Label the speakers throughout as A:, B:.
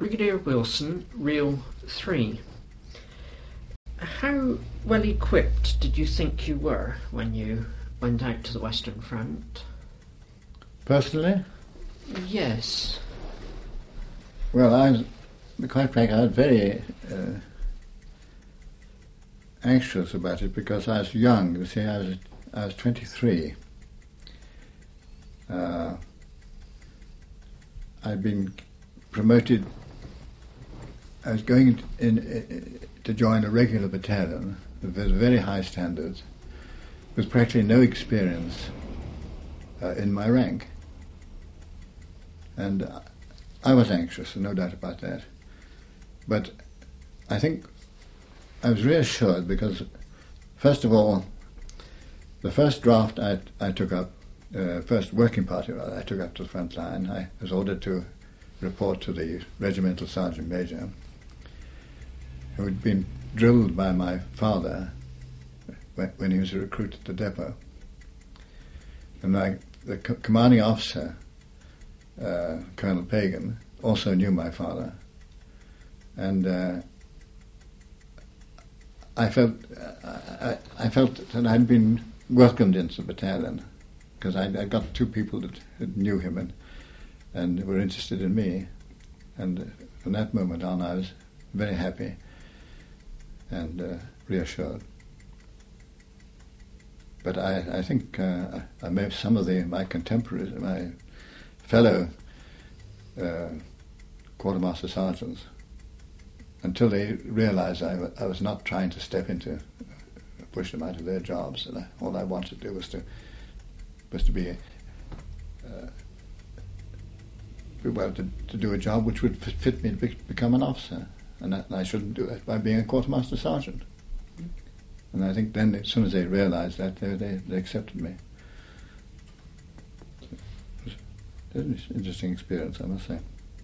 A: Brigadier Wilson, Reel 3. How well equipped did you think you were when you went out to the Western Front?
B: Personally?
A: Yes.
B: Well, to be quite frank, I was very anxious about it because I was young. You see, I was 23. I'd been promoted. I was going to join a regular battalion with very high standards, with practically no experience in my rank. And I was anxious, no doubt about that. But I think I was reassured because, first of all, the first draft I took up, first working party I took up to the front line, I was ordered to report to the regimental sergeant major, who had been drilled by my father when he was a recruit at the depot. And the commanding officer, Colonel Pagan, also knew my father. And I felt that I'd been welcomed into the battalion because I got two people that knew him and were interested in me. And from that moment on, I was very happy and reassured. But I think I met some of my contemporaries, my fellow quartermaster sergeants, until they realized I was not trying to step into, push them out of their jobs. And all I wanted to do was to be to do a job which would fit me to become an officer, and I shouldn't do it by being a quartermaster sergeant. And I think then, as soon as they realized that, they accepted me. It was an interesting experience, I must say.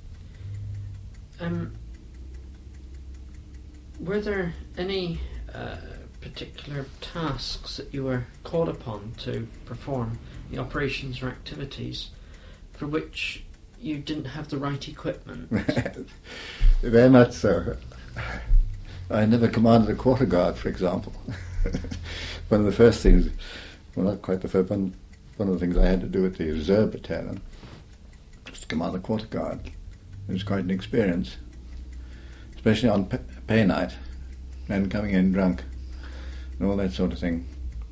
A: Were there any particular tasks that you were called upon to perform, the operations or activities, for which you didn't have the right equipment?
B: Very much so. I never commanded a quarter guard, for example. One of the first things, well, not quite the first, one of the things I had to do with the reserve battalion was to command a quarter guard. It was quite an experience, especially on pay night, men coming in drunk and all that sort of thing.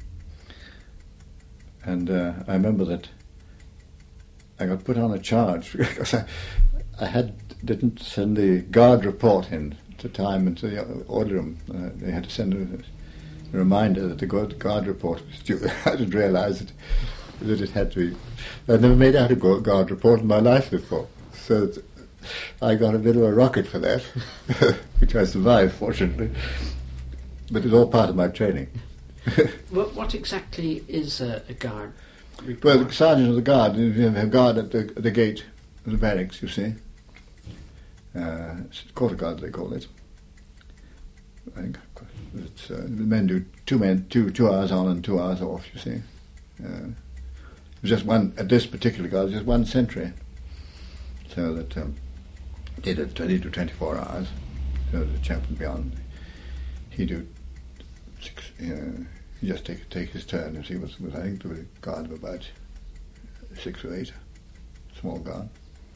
B: And I remember that I got put on a charge because I didn't send the guard report in to time into the order room. They had to send a reminder that the guard report was due. I didn't realise that it had to be. I'd never made out a guard report in my life before, so I got a bit of a rocket for that, which I survived, fortunately. But it's all part of my training.
A: What exactly is a guard report?
B: Well, the sergeant of the guard, you have a guard at the gate of the barracks, you see. Quarter guard, they call it. I think it's, the men do two hours on and 2 hours off, you see. Just one, at this particular guard, just one sentry. So that he did 20 to 24 hours. So the chap would be on. He'd do 6, he'd just take his turn. You see, was I think there was a guard of about 6 or 8, small guard.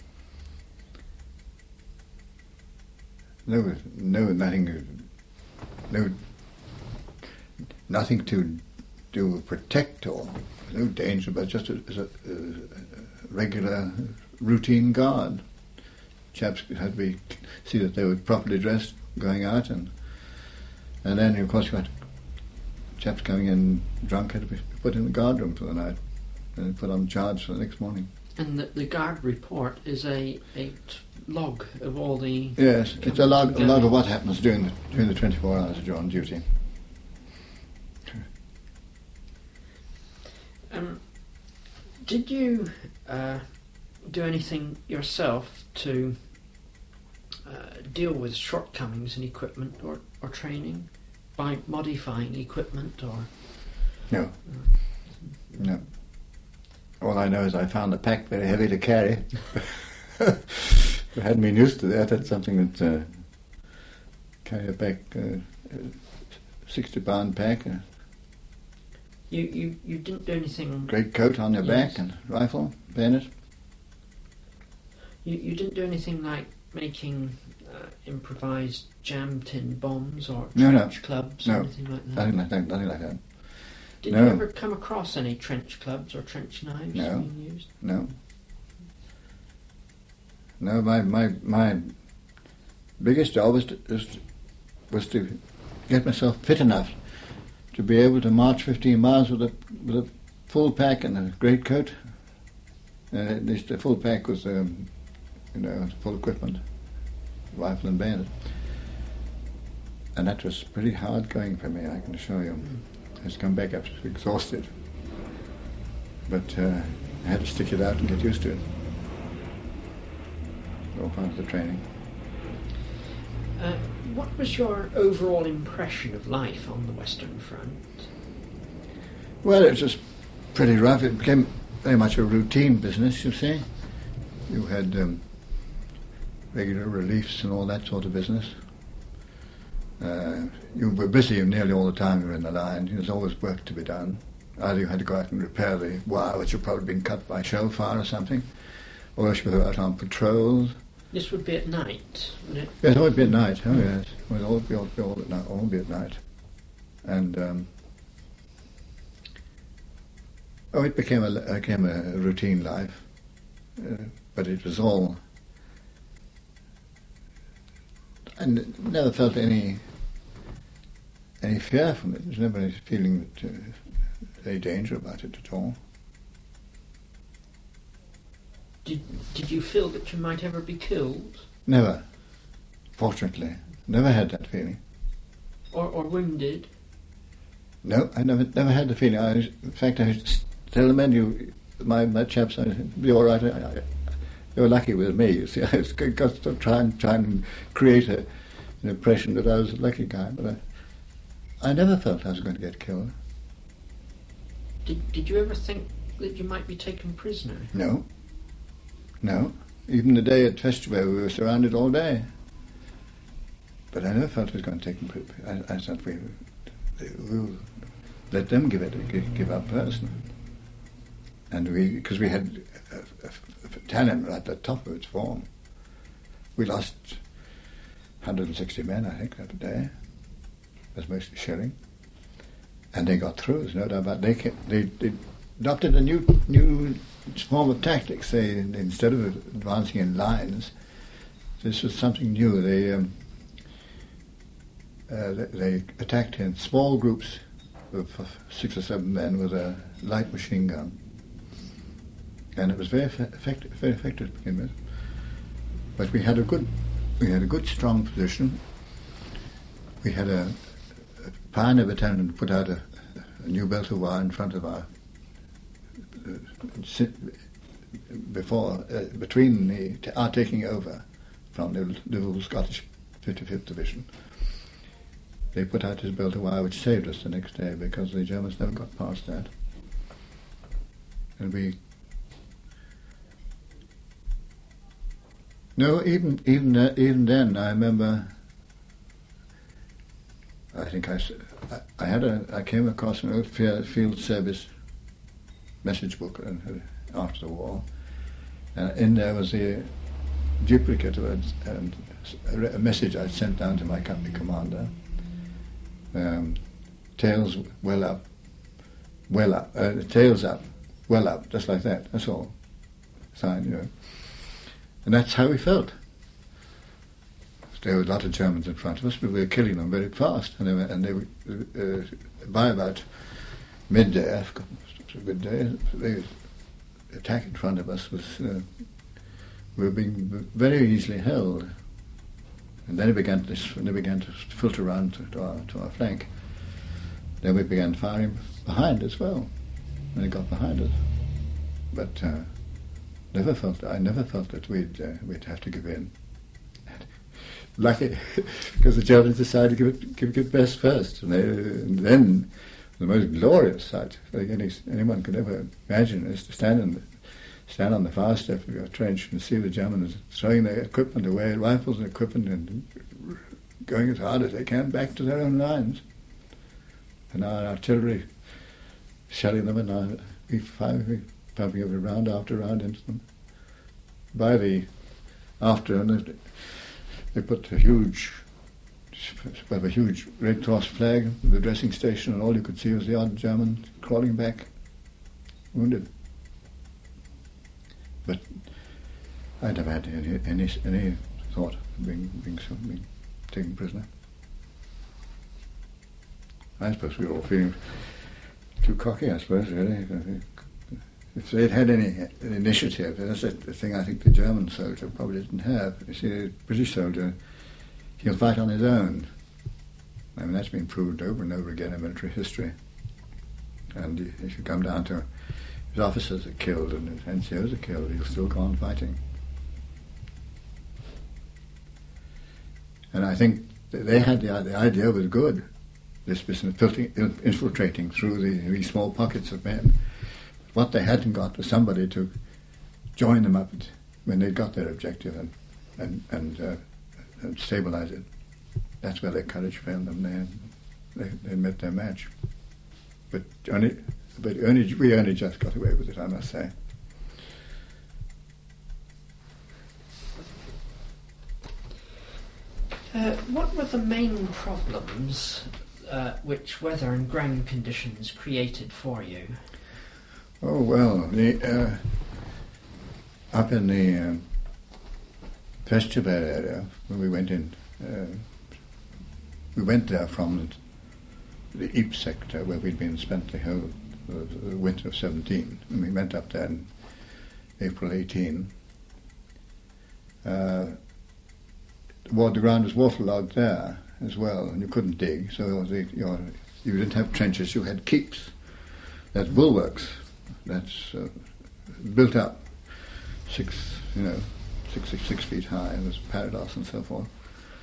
B: Nothing to do protect or no danger, but just as a regular routine guard. Chaps had to see that they were properly dressed going out, and then of course you had chaps coming in drunk had to be put in the guard room for the night and put on charge for the next morning.
A: And the guard report is a log of all the...
B: Yes, it's a log of what happens during the 24 hours that you're on duty.
A: Did you do anything yourself to deal with shortcomings in equipment or training by modifying equipment or...
B: No. No. All I know is I found the pack very heavy to carry. I hadn't been used to that. That's something that carry a back 60-pound pack,
A: You didn't do anything.
B: great coat on your back and rifle, bayonet.
A: You didn't do anything like making improvised jam tin bombs or trench clubs or anything like that?
B: Nothing like that.
A: Did you ever come across any trench clubs or trench knives being used?
B: No. No, my biggest job was to get myself fit enough to be able to march 15 miles with a full pack and a great coat. At least the full pack was, full equipment, rifle and bayonet. And that was pretty hard going for me, I can assure you. I just come back absolutely exhausted. But I had to stick it out and get used to it. All part of the training.
A: What was your overall impression of life on the Western Front?
B: Well, it was just pretty rough. It became very much a routine business, you see. You had regular reliefs and all that sort of business. You were busy nearly all the time you were in the line. There was always work to be done. Either you had to go out and repair the wire, which had probably been cut by shell fire or something, or else you were out on patrols.
A: This would be at night, wouldn't it?
B: Yes, it would be at night. Oh, yes. It would all be at night. And it became a routine life, but it was all. I never felt any fear from it. There was never any feeling that any danger about it at all.
A: Did you feel that you might ever be killed?
B: Never. Fortunately, never had that feeling.
A: Or wounded?
B: No, I never had the feeling. In fact, I used to tell the men, my chaps, I'd be all right. They were lucky with me. You see, I was got to try and create an impression that I was a lucky guy, but I never felt I was going to get killed.
A: Did you ever think that you might be taken prisoner?
B: No. Even the day at Festival, we were surrounded all day. But I never felt I was going to take them. I thought we would let them give up first. And because we had a battalion at the top of its form. We lost 160 men, I think, that day. It was mostly shelling. And they got through, there's no doubt about it. They adopted a new form of tactics. They, instead of advancing in lines, this was something new. They attacked in small groups of 6 or 7 men with a light machine gun, and it was very effective to begin with. But we had a good strong position. We had a pioneer battalion put out a new belt of wire in front of our between our taking over from the Liverpool Scottish 55th Division. They put out this belt of wire, which saved us the next day because the Germans never got past that. And even then, I remember. I think I came across an old field service message book after the war. In there was a duplicate of a message I'd sent down to my company commander. Tails well up, tails up, well up, just like that. That's all. Sign, And that's how we felt. There were a lot of Germans in front of us, but we were killing them very fast. And they were by about midday, I forgot, it was a good day, the attack in front of us was, we were being very easily held. And then they began to filter around to our flank. Then we began firing behind as well, and it got behind us. But I never felt that we'd have to give in. Lucky, because the Germans decided to give it best first, and then the most glorious sight anyone could ever imagine is to stand stand on the fire step of your trench and see the Germans throwing their equipment away, rifles and equipment, and going as hard as they can back to their own lines. And our artillery shelling them, and our E5 pumping every round after round into them. By the afternoon, they put a huge Red Cross flag at the dressing station, and all you could see was the odd German crawling back, wounded. But I never had any thought of being taken prisoner. I suppose we were all feeling too cocky, I suppose, really. If they'd had any initiative, that's the thing I think the German soldier probably didn't have. You see, the British soldier, he'll fight on his own. I mean, that's been proved over and over again in military history. And if you come down to his officers are killed and his NCOs are killed, he'll still go on fighting. And I think they had the idea was good, this business of infiltrating through these small pockets of men. What they hadn't got was somebody to join them up when they got their objective and stabilize it. That's where their courage failed them. They met their match. But we only just got away with it, I must say.
A: What were the main problems which weather and ground conditions created for you?
B: Oh, well, up in the Festubert area, when we went in, we went there from the Ypres sector where we'd been spent the whole the winter of 17, and we went up there in April 18. The ground was waterlogged there as well, and you couldn't dig, so you didn't have trenches, you had keeps. That's bulwarks. That's built up 6 feet high, and there's parados and so forth,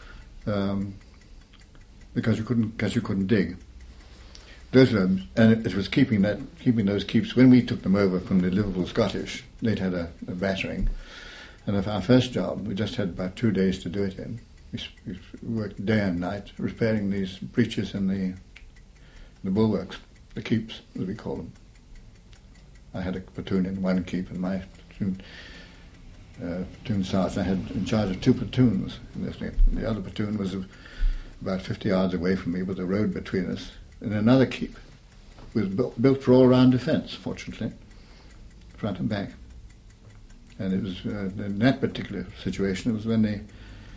B: because you couldn't dig. And it was keeping those keeps. When we took them over from the Liverpool Scottish, they'd had a battering, and of our first job, we just had about 2 days to do it in. We worked day and night repairing these breaches in the bulwarks, the keeps, as we call them. I had a platoon in one keep, and my platoon sergeant I had in charge of 2 platoons. The other platoon was about 50 yards away from me with a road between us, and another keep was built for all-round defence, fortunately, front and back. And it was in that particular situation, it was when the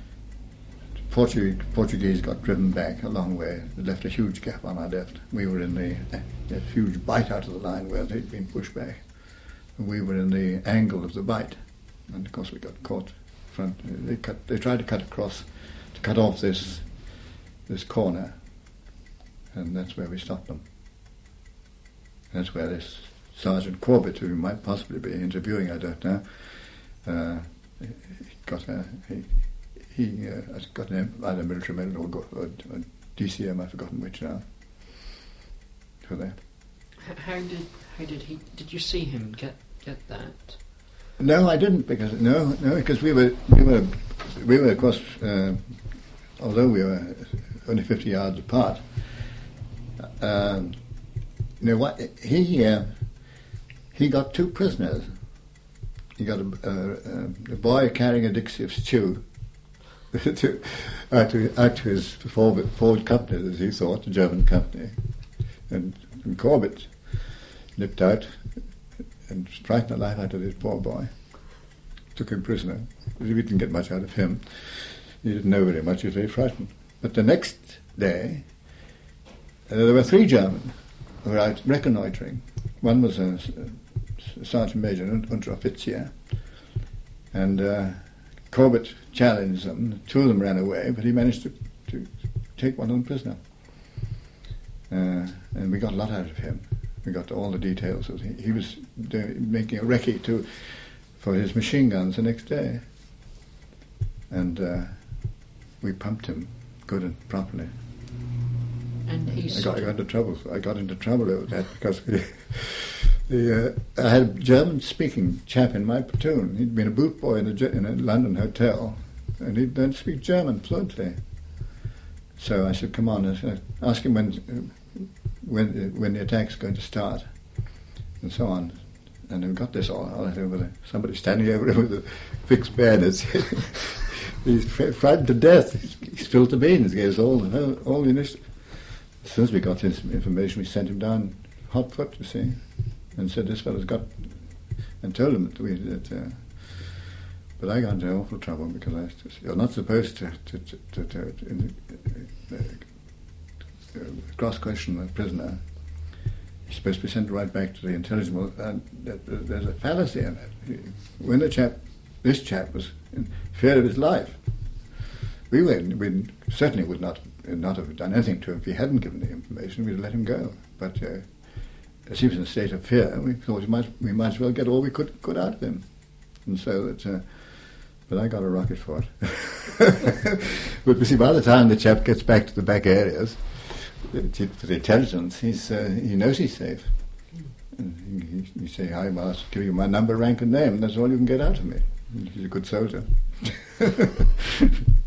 B: Portuguese got driven back a long way. It left a huge gap on our left. We were in that huge bite out of the line where they'd been pushed back. And we were in the angle of the bite. And of course we got caught front. They tried to cut across, to cut off this corner. And that's where we stopped them. That's where this Sergeant Corbett, who might possibly be interviewing, I don't know, he got either military medal or DCM, I've forgotten which now, for that.
A: How did you see him get that?
B: No, I didn't, because we were of course, although we were only 50 yards apart. He got 2 prisoners. He got a boy carrying a dixie of stew out to his forward company, as he thought, the German company. And Corbett nipped out and frightened the life out of this poor boy. Took him prisoner. We didn't get much out of him. He didn't know very much. He was very frightened. But the next day, there were 3 German who were out reconnoitring. One was a Sergeant Major, Unteroffizier, and Corbett challenged them. 2 of them ran away, but he managed to take one of them prisoner. And we got a lot out of him. We got all the details. He was making a recce for his machine guns the next day. And we pumped him good and properly.
A: And
B: I got into trouble. I got into trouble over that because I had a German-speaking chap in my platoon. He'd been a boot boy in a London hotel, and he don't speak German fluently. So I said, "Come on, ask him when the attack's going to start," and so on. And we got this all over there. Somebody standing over him with a fixed bayonets. He's frightened to death. He spilled the beans. Gave us all the initiative. As soon as we got this information, we sent him down hot foot, you see, and said this fellow's got, and told him that. But I got into awful trouble because you're not supposed to cross-question a prisoner. You're supposed to be sent right back to the intelligence. And there's a fallacy in it. When this chap was in fear of his life, we certainly would not have done anything to him if he hadn't given the information. We'd let him go. But as he was in a state of fear, we thought we might as well get all we could out of him. And so that. But I got a rocket for it. But you see, by the time the chap gets back to the back areas, to the intelligence, he knows he's safe. And you say, I'll give you my number, rank and name. That's all you can get out of me. He's a good soldier.